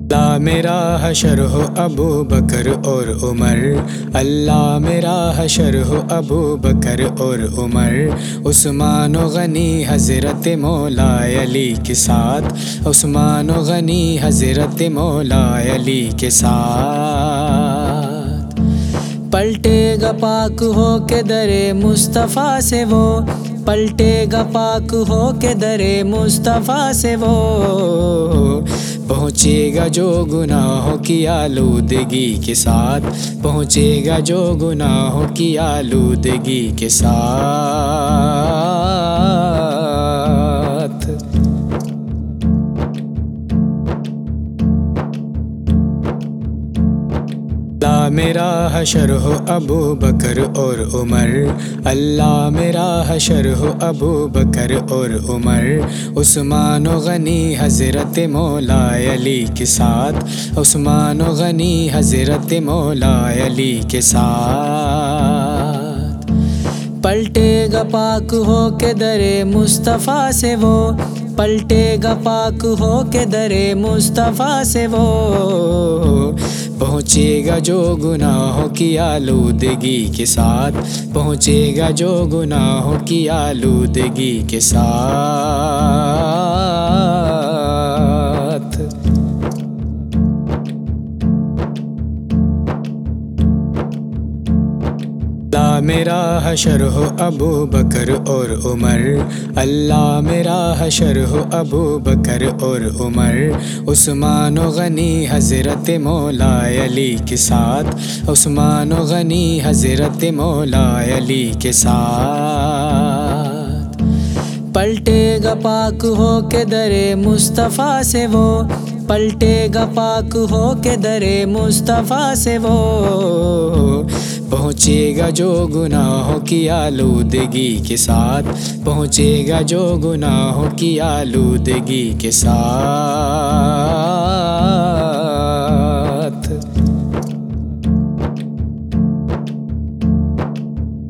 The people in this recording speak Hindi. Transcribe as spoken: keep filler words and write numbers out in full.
अल्लाह मेरा हशर हो अबू बकर और उमर, अल्लाह मेरा हशर हो अबू बकर और उमर। उस्मान व गनी हज़रत मौला अली के साथ, उस्मान व गनी हज़रत मौला अली के साथ। पलटेगा पाक हो के दरे मुस्तफ़ा से वो, पलटेगा पाक हो के दरे मुस्तफ़ा से वो। पहुँचेगा जो गुनाहों की आलूदगी के साथ, पहुँचेगा जो गुनाहों की आलूदगी के साथ। अल्लाह मेरा हशर हो अबू बकर और उमर, अल्लाह मेरा हशर हो अबू बकर और उमर। उस्मान व गनी हज़रत मौला अली के साथ, उस्मान व गनी हज़रत मौला अली के साथ। पलटेगा पाक हो के दरे मुस्तफ़ा से वो, पलटेगा पाक हो के दरे मुस्तफ़ा से वो। पहुँचेगा जो गुनाहों की आलूदगी के साथ, पहुँचेगा जो गुनाहों की आलूदगी के साथ। अल्लाह मेरा हशर हो अबू बकर और उमर, अल्लाह मेरा हशर हो अबू बकर और उमर। उस्मान व गनी हज़रत मौला अली के साथ, उस्मान व गनी हज़रत मौला अली के साथ। पलटेगा पाक हो के दरे मुस्तफ़ा से वो, पलटेगा पाक हो के दरे मुस्तफ़ा से वो। पहुँचेगा जो गुनाहों की आलूदगी के साथ, पहुँचेगा जो गुनाहों की आलूदगी के साथ।